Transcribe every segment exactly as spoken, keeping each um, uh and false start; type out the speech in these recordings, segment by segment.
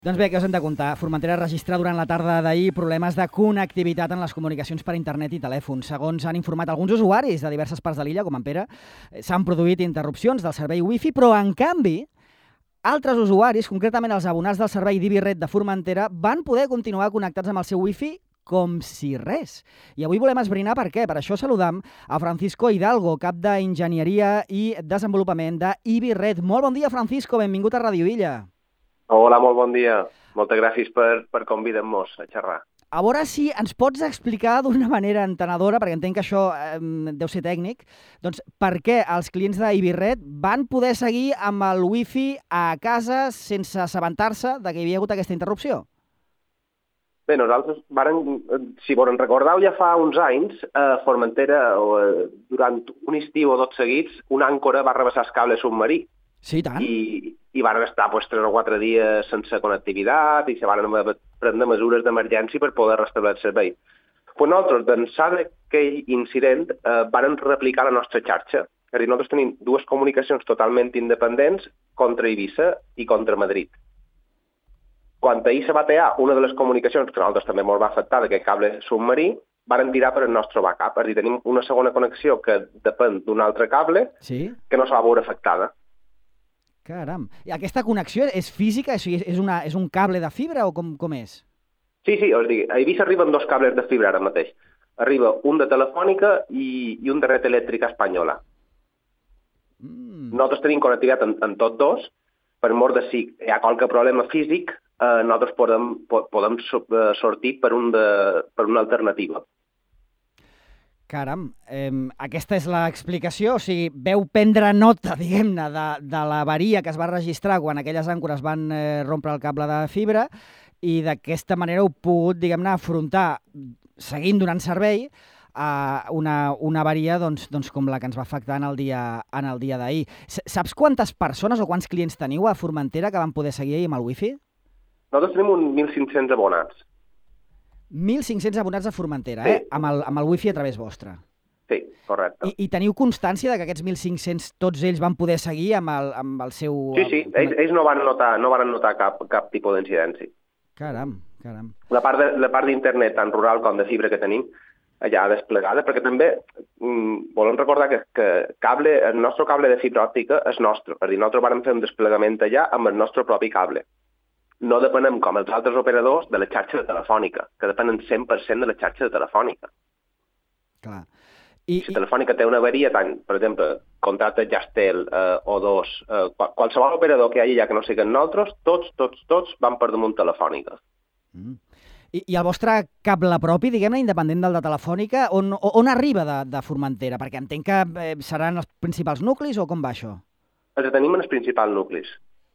Doncs bé, què us hem de contar? Formentera registra durant la tarda d'ahir problemes de connectivitat en les comunicacions per internet i telèfon. Segons han informat alguns usuaris de diverses parts de l'illa, com en Pere, s'han produït interrupcions del servei wifi, però en canvi, altres usuaris, concretament els abonats del servei d'Ibiret de Formentera, van poder continuar connectats amb el seu wifi com si res. I avui volem esbrinar per què. Per això saludam a Francisco Hidalgo, cap d'Enginyeria i Desenvolupament d'Ibiret. Molt bon dia, Francisco. Benvingut a Ràdio Illa. Hola, molt bon dia. Moltes gràcies per, per convidar-nos a xerrar. A veure si ens pots explicar d'una manera entenedora, perquè entenc que això eh, deu ser tècnic, doncs per què els clients d'Ibiret van poder seguir amb el wifi a casa sense assabentar-se de que hi havia hagut aquesta interrupció? Bé, nosaltres, varen, si volen recordar, ja fa uns anys, a Formentera, eh, durant un estiu o dos seguits, una àncora va rebassar el cable submarí. Sí, tant. I, i van estar pues, tres o quatre dies sense connectivitat i se van prendre mesures d'emergència per poder restablir el servei. Pues nosaltres, d'ençà d'aquell incident, eh, van replicar la nostra xarxa. És a dir, nosaltres tenim dues comunicacions totalment independents contra Eivissa i contra Madrid. Quan ahir se va tallar una de les comunicacions, que a nosaltres també molt va afectar d'aquest cable submarí, van tirar per el nostre backup. És a dir, tenim una segona connexió que depèn d'un altre cable sí? que no se va veure afectada. Caram. I aquesta connexió és física? És, és, una, és un cable de fibra o com, com és? Sí, sí, us dic, a Eivissa arriben dos cables de fibra ara mateix. Arriba un de Telefònica i, i un de Red Elèctrica Espanyola. Mm. Nosaltres tenim connectivitat en, en tots dos, per mort de si hi ha qualque problema físic, eh, nosaltres podem, podem sortir per, un de, per una alternativa. Caram, eh, aquesta és l'explicació, o sigui, veu prendre nota, diguem-ne, de, de l'avaria que es va registrar quan aquelles àncores van eh, rompre el cable de fibra i d'aquesta manera heu pogut, diguem-ne, afrontar, seguint donant servei, a una, una avaria doncs, doncs, com la que ens va afectar en el dia, en el dia d'ahir. Saps quantes persones o quants clients teniu a Formentera que van poder seguir ahir amb el wifi? Nosaltres tenim uns mil cinc-cents abonats. mil cinc-cents abonats a Formentera, sí. eh? Amb el, amb el wifi a través vostre. Sí, correcte. I, i teniu constància de que aquests mil cinc-cents tots ells van poder seguir amb el, amb el seu... Sí, sí, ells, ells no van notar, no van notar cap, cap tipus d'incidència. Caram, caram. La part de, la part d'internet, tant rural com de fibra que tenim, allà desplegada, perquè també mm, volem recordar que, que cable, el nostre cable de fibra òptica és nostre. És a dir, nosaltres vam fer un desplegament allà amb el nostre propi cable. No depenem, com els altres operadors, de la xarxa de Telefònica, que depenen cent per cent de la xarxa de Telefònica. Clar. I, si Telefònica té una avaria, tant, per exemple, contracte Jastel, eh, O dos, eh, qualsevol operador que hi hagi allà que no siguin nosaltres, tots, tots, tots van per damunt Telefònica. Mm. I, I el vostre cable propi, diguem-ne, independent del de Telefònica, on, on arriba de, de Formentera? Perquè entenc que eh, seran els principals nuclis o com va això? Els tenim en els principals nuclis.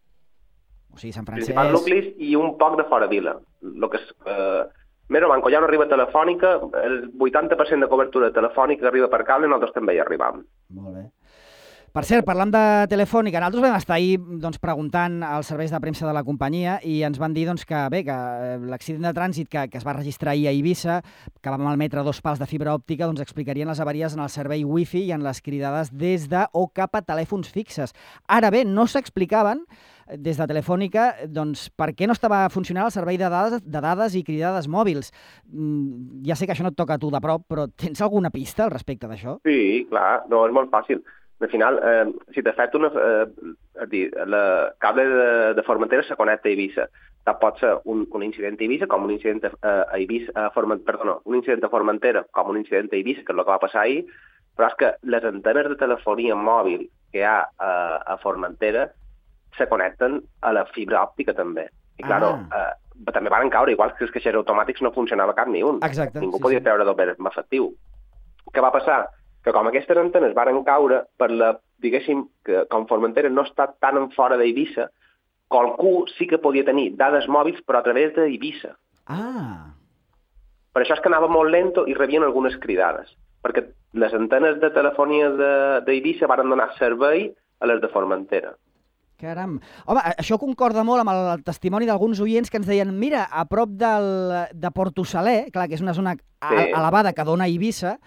O sigui, Sant Francesc... Principals nuclis i un poc de fora vila. Lo que és, eh, més o menys, quan ja no arriba telefònica, el vuitanta per cent de cobertura telefònica arriba per cable, nosaltres també hi arribam. Molt bé. Per cert, parlant de Telefònica, nosaltres vam estar ahir doncs, preguntant als serveis de premsa de la companyia i ens van dir doncs, que bé que l'accident de trànsit que, que es va registrar ahir a Eivissa, que vam malmetre dos pals de fibra òptica, doncs explicarien les avaries en el servei wifi i en les cridades des de o cap a telèfons fixes. Ara bé, no s'explicaven des de Telefònica, doncs, per què no estava funcionant el servei de dades, de dades i cridades mòbils. Mm, ja sé que això no et toca a tu de prop, però tens alguna pista al respecte d'això? Sí, clar, no, és molt fàcil. Al final, eh, si t'ha fet una... Eh, és dir, el cable de, de Formentera se connecta a Eivissa. Tant pot ser un, un incident a Eivissa com un incident a, a Eivissa, a Forment, perdó, un incident a Formentera com un incident a Eivissa, que és el que va passar ahir, però és que les antenes de telefonia mòbil que hi ha a, a Formentera se connecten a la fibra òptica també. I, ah. claro, eh, també van caure, igual que els caixers automàtics no funcionava cap ni un. Exacte. Ningú sí, podia sí. treure d'obert efectiu. Què va passar? Que com aquestes antenes varen caure, per la, diguéssim, que com Formentera no està tan en fora d'Eivissa, qualcú sí que podia tenir dades mòbils, però a través d'Eivissa. Ah. Per això és que anava molt lento i rebien algunes cridades, perquè les antenes de telefonia d'Eivissa varen donar servei a les de Formentera. Caram. Home, això concorda molt amb el testimoni d'alguns oients que ens deien mira, a prop del, de Porto Saler, clar, que és una zona sí. elevada que dona a Eivissa,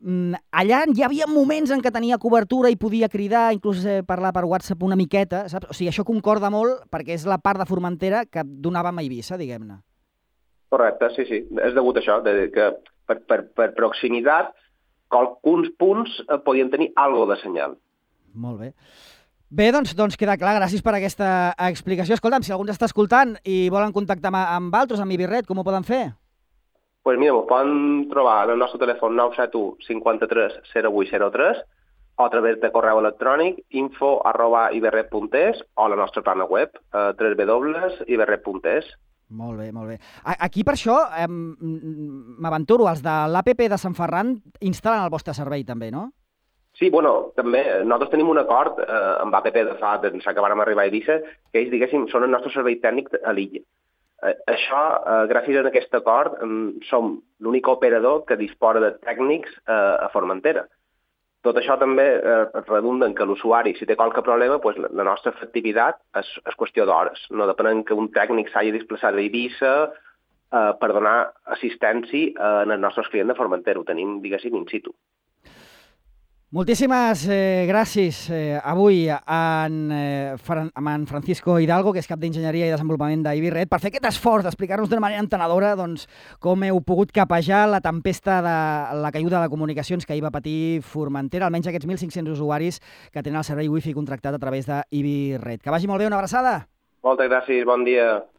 allà hi havia moments en què tenia cobertura i podia cridar, inclús eh, parlar per WhatsApp una miqueta, saps? O sigui, això concorda molt perquè és la part de Formentera que donàvem a Eivissa, diguem-ne. Correcte, sí, sí. És degut a això, de que per, per, per proximitat, alguns punts eh, podien tenir algo de senyal. Molt bé. Bé, doncs, doncs queda clar. Gràcies per aquesta explicació. Escolta'm, si algú ens està escoltant i volen contactar amb, amb altres, amb Ibi Red, com ho poden fer? Doncs pues mira, m'ho poden trobar en el nostre telèfon nou set u cinquanta-tres zero vuit zero tres o a través de correu electrònic info arroba iberred punt es o la nostra plana web eh, w w w punt iberred punt es. Molt bé, molt bé. Aquí per això, eh, m'aventuro, els de l'A P P de Sant Ferran instal·len el vostre servei també, no? Sí, bueno, també nosaltres tenim un acord eh, amb A P P de fa, d'ençà que vàrem arribar a Eivissa, que ells, diguéssim, són el nostre servei tècnic a l'illa. Eh, això, eh, gràcies a aquest acord, eh, som l'únic operador que disposa de tècnics eh, a Formentera. Tot això també eh, redunda en que l'usuari, si té qualque problema, pues, la, la nostra efectivitat és, és qüestió d'hores. No depenent que un tècnic s'hagi desplaçat a Eivissa eh, per donar assistència eh, als nostres clients de Formentera. Ho tenim, diguéssim, in situ. Moltíssimes eh, gràcies eh, avui en, eh, Fran amb en Francisco Hidalgo, que és cap d'Enginyeria i Desenvolupament d'Ibi Red, per fer aquest esforç d'explicar-nos d'una manera entenedora doncs, com heu pogut capejar la tempesta de la caiguda de comunicacions que hi va patir Formentera, almenys aquests mil cinc-cents usuaris que tenen el servei wifi contractat a través d'Ibi Red. Que vagi molt bé, una abraçada! Moltes gràcies, bon dia!